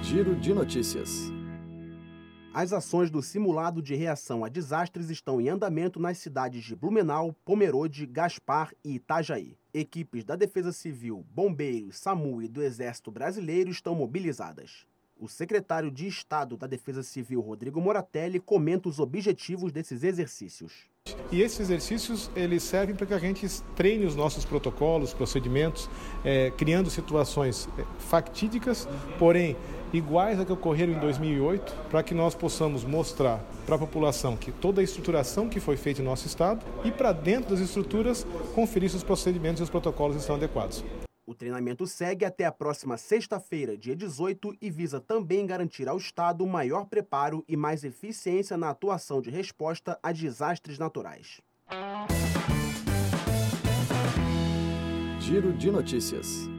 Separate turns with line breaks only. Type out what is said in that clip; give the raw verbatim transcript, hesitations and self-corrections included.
Giro de notícias.
As ações do simulado de reação a desastres estão em andamento nas cidades de Blumenau, Pomerode, Gaspar e Itajaí. Equipes da Defesa Civil, Bombeiros, SAMU e do Exército Brasileiro estão mobilizadas. O secretário de Estado da Defesa Civil, Rodrigo Moratelli, comenta os objetivos desses exercícios.
E esses exercícios eles servem para que a gente treine os nossos protocolos, procedimentos, é, criando situações factídicas, porém iguais a que ocorreram em dois mil e oito, para que nós possamos mostrar para a população que toda a estruturação que foi feita em nosso estado e para dentro das estruturas conferir se os procedimentos e os protocolos estão adequados.
O treinamento segue até a próxima sexta-feira, dia dezoito, e visa também garantir ao Estado maior preparo e mais eficiência na atuação de resposta a desastres naturais.
Giro de notícias.